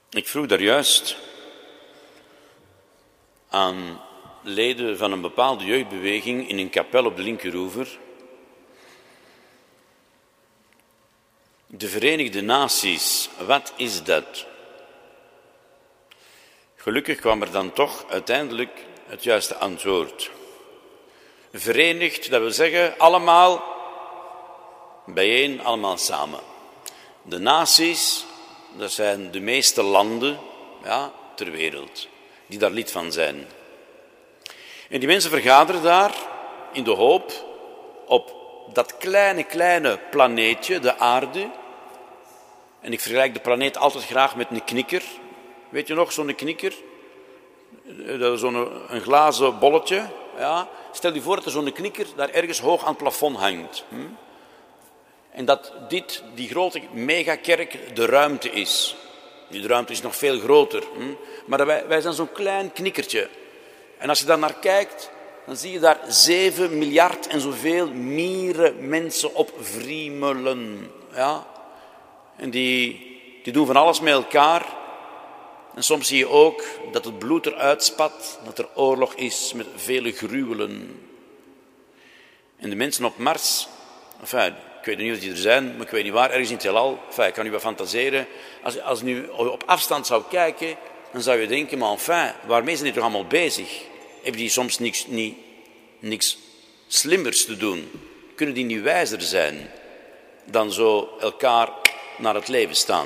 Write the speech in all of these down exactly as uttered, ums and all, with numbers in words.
Ik vroeg daar juist aan leden van een bepaalde jeugdbeweging in een kapel op de linkeroever. De Verenigde Naties, wat is dat? Gelukkig kwam er dan toch uiteindelijk het juiste antwoord. Verenigd, dat wil zeggen allemaal bijeen, allemaal samen. De naties, dat zijn de meeste landen ja, ter wereld, die daar lid van zijn. En die mensen vergaderen daar in de hoop op dat kleine, kleine planeetje, de aarde. En ik vergelijk de planeet altijd graag met een knikker. Weet je nog, zo'n knikker? Dat is zo'n een glazen bolletje. Ja. Stel je voor dat er zo'n knikker daar ergens hoog aan het plafond hangt. Hm? En dat dit, die grote megakerk, de ruimte is. Die ruimte is nog veel groter. Hm? Maar wij, wij zijn zo'n klein knikkertje. En als je daar naar kijkt, dan zie je daar zeven miljard en zoveel mieren mensen op wriemelen. Ja? En die, die doen van alles met elkaar. En soms zie je ook dat het bloed eruit spat, dat er oorlog is met vele gruwelen. En de mensen op Mars, enfin, ik weet niet of die er zijn, maar ik weet niet waar, ergens in het heelal, enfin, ik kan u wel fantaseren. Als, als je nu op afstand zou kijken, dan zou je denken, maar enfin, waarmee zijn die toch allemaal bezig? Hebben die soms niks, niet, niks slimmers te doen? Kunnen die niet wijzer zijn dan zo elkaar naar het leven staan?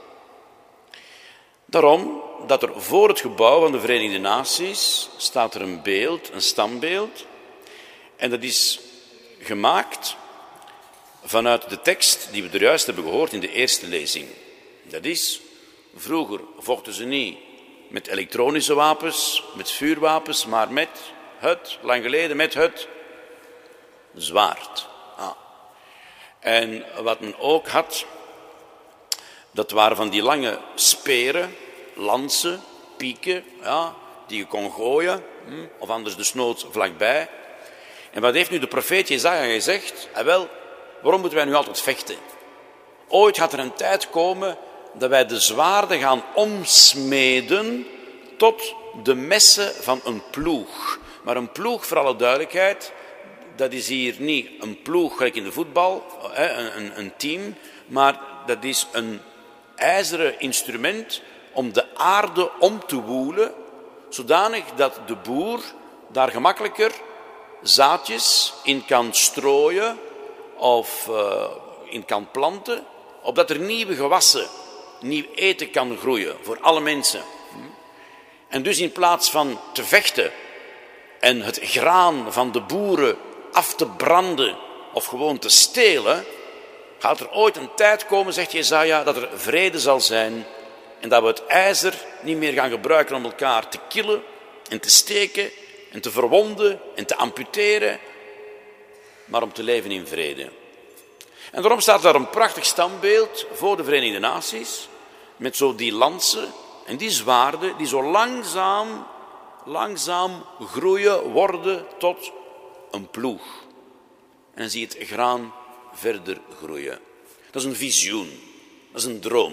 Daarom dat er voor het gebouw van de Verenigde Naties staat er een beeld, een standbeeld. En dat is gemaakt vanuit de tekst die we er juist hebben gehoord in de eerste lezing. Dat is, vroeger vochten ze niet met elektronische wapens, met vuurwapens, maar met het, lang geleden met het zwaard. Ah. En wat men ook had, dat waren van die lange speren, lansen, pieken, ja, die je kon gooien, of anders de snood vlakbij. En wat heeft nu de profeet Jesaja gezegd? Ah, wel, waarom moeten wij nu altijd vechten? Ooit gaat er een tijd komen dat wij de zwaarden gaan omsmeden tot de messen van een ploeg. Maar een ploeg, voor alle duidelijkheid, dat is hier niet een ploeg gelijk in de voetbal, een, een team, maar dat is een ijzeren instrument om de aarde om te woelen, zodanig dat de boer daar gemakkelijker zaadjes in kan strooien of uh, in kan planten, opdat er nieuwe gewassen, nieuw eten kan groeien voor alle mensen. En dus in plaats van te vechten en het graan van de boeren af te branden of gewoon te stelen, gaat er ooit een tijd komen, zegt Jesaja, dat er vrede zal zijn en dat we het ijzer niet meer gaan gebruiken om elkaar te killen en te steken en te verwonden en te amputeren, maar om te leven in vrede. En daarom staat daar een prachtig standbeeld voor de Verenigde Naties, met zo die lansen en die zwaarden die zo langzaam, langzaam groeien, worden tot een ploeg. En dan zie je het graan verder groeien. Dat is een visioen, dat is een droom.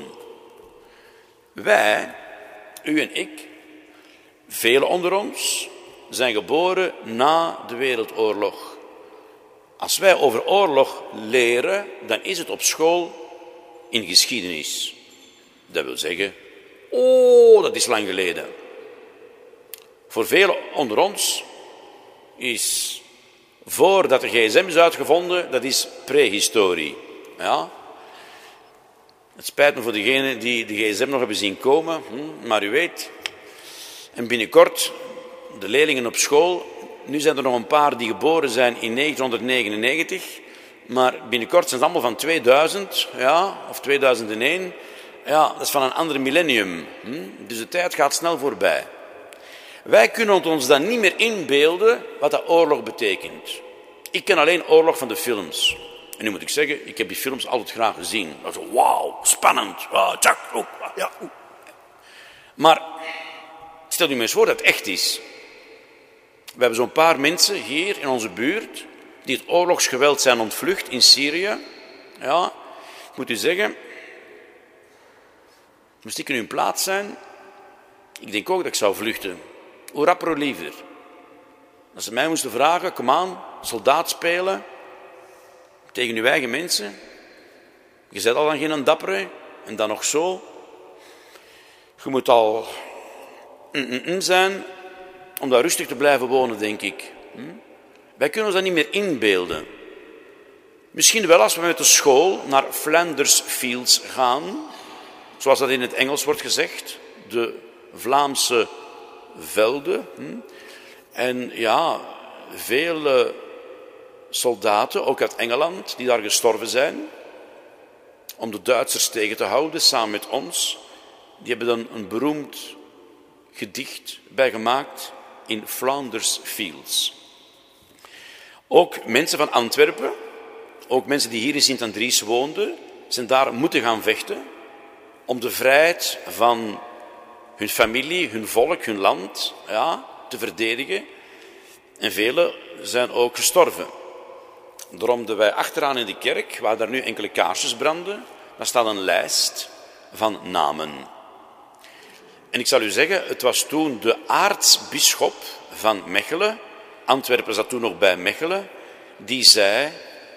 Wij, u en ik, velen onder ons, zijn geboren na de Wereldoorlog. Als wij over oorlog leren, dan is het op school in geschiedenis. Dat wil zeggen, oh, dat is lang geleden. Voor velen onder ons is, voordat de gsm is uitgevonden, dat is prehistorie. Ja? Het spijt me voor degenen die de gsm nog hebben zien komen, maar u weet, en binnenkort, de leerlingen op school, nu zijn er nog een paar die geboren zijn in negentienhonderdnegenennegentig, maar binnenkort zijn ze allemaal van tweeduizend, ja, of tweeduizendéén. Ja, dat is van een ander millennium. Dus de tijd gaat snel voorbij. Wij kunnen ons dan niet meer inbeelden wat dat oorlog betekent. Ik ken alleen oorlog van de films. En nu moet ik zeggen, ik heb die films altijd graag gezien. Dat is wauw, spannend. Oh, tjak, oh, ja, oh. Maar stel u me eens voor dat het echt is. We hebben zo'n paar mensen hier in onze buurt die het oorlogsgeweld zijn ontvlucht in Syrië. Ja, ik moet u zeggen, Moest ik in hun plaats zijn, ik denk ook dat ik zou vluchten. Hoe rapper, hoe liever. Als ze mij moesten vragen, kom aan, soldaat spelen, tegen uw eigen mensen. Je bent al dan geen dappere, en dan nog zo. Je moet al mm-mm zijn om daar rustig te blijven wonen, denk ik. Hm? Wij kunnen ons dat niet meer inbeelden. Misschien wel als we met de school naar Flanders Fields gaan, zoals dat in het Engels wordt gezegd, de Vlaamse velden. Hm? En ja, vele soldaten, ook uit Engeland, die daar gestorven zijn, om de Duitsers tegen te houden, samen met ons, die hebben dan een beroemd gedicht bij gemaakt in Flanders Fields. Ook mensen van Antwerpen, ook mensen die hier in Sint-Andries woonden, zijn daar moeten gaan vechten om de vrijheid van hun familie, hun volk, hun land ja, te verdedigen. En velen zijn ook gestorven. Daarom dat wij achteraan in de kerk, waar daar nu enkele kaarsjes branden, daar staat een lijst van namen. En ik zal u zeggen, het was toen de aartsbisschop van Mechelen, Antwerpen zat toen nog bij Mechelen, die zei,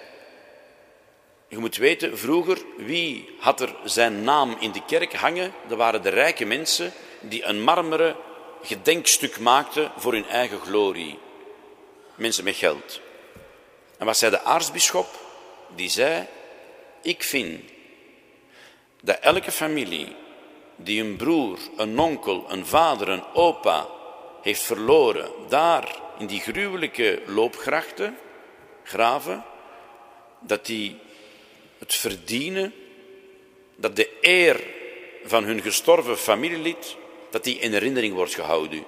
je moet weten, vroeger, wie had er zijn naam in de kerk hangen? Dat waren de rijke mensen die een marmeren gedenkstuk maakten voor hun eigen glorie. Mensen met geld. En wat zei de aartsbisschop? Die zei, ik vind dat elke familie die een broer, een onkel, een vader, een opa heeft verloren, daar in die gruwelijke loopgrachten, graven, dat die het verdienen, dat de eer van hun gestorven familielid, dat die in herinnering wordt gehouden.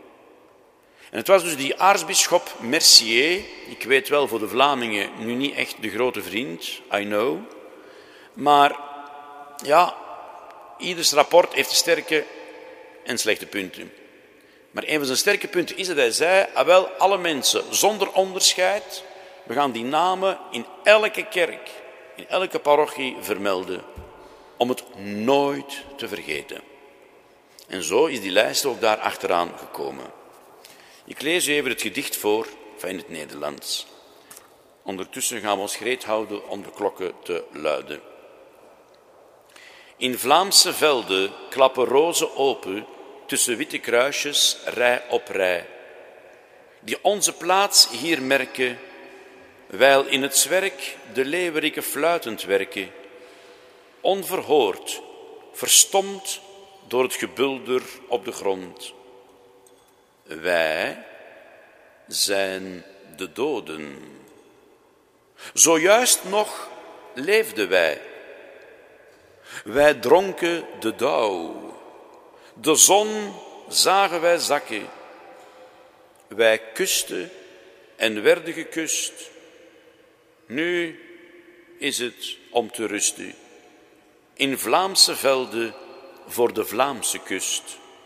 En het was dus die aartsbisschop Mercier, ik weet wel voor de Vlamingen nu niet echt de grote vriend, I know, maar ja, ieders rapport heeft sterke en slechte punten. Maar een van zijn sterke punten is dat hij zei, ah wel, alle mensen zonder onderscheid, we gaan die namen in elke kerk, in elke parochie vermelden, om het nooit te vergeten. En zo is die lijst ook daar achteraan gekomen. Ik lees u even het gedicht voor, van in het Nederlands. Ondertussen gaan we ons gereed houden om de klokken te luiden. In Vlaamse velden klappen rozen open tussen witte kruisjes, rij op rij. Die onze plaats hier merken, wijl in het zwerk de leeuweriken fluitend werken. Onverhoord, verstomd door het gebulder op de grond. Wij zijn de doden. Zojuist nog leefden wij. Wij dronken de dauw. De zon zagen wij zakken. Wij kusten en werden gekust. Nu is het om te rusten. In Vlaamse velden voor de Vlaamse kust.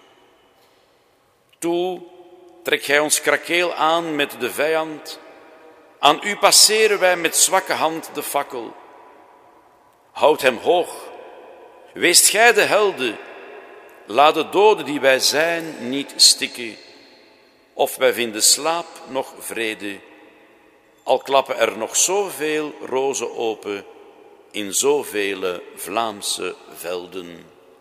Toe trek gij ons krakeel aan met de vijand. Aan u passeren wij met zwakke hand de fakkel. Houd hem hoog. Weest gij de helden. Laat de doden die wij zijn niet stikken. Of wij vinden slaap nog vrede. Al klappen er nog zoveel rozen open in zoveel Vlaamse velden.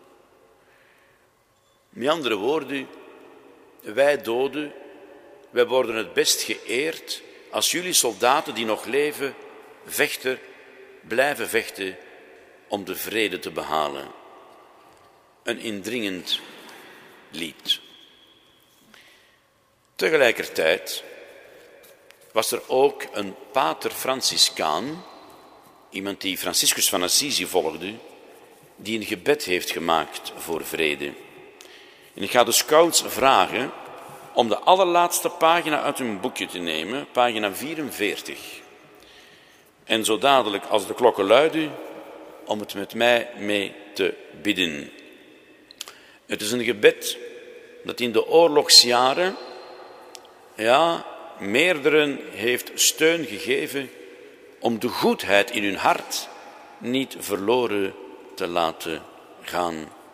Met andere woorden, wij doden, wij worden het best geëerd als jullie soldaten die nog leven, vechten, blijven vechten om de vrede te behalen. Een indringend lied. Tegelijkertijd was er ook een pater Franciscaan, iemand die Franciscus van Assisi volgde, die een gebed heeft gemaakt voor vrede. En ik ga de scouts vragen om de allerlaatste pagina uit hun boekje te nemen, pagina vierenveertig. En zo dadelijk als de klokken luiden, om het met mij mee te bidden. Het is een gebed dat in de oorlogsjaren, ja, meerderen heeft steun gegeven om de goedheid in hun hart niet verloren te laten gaan.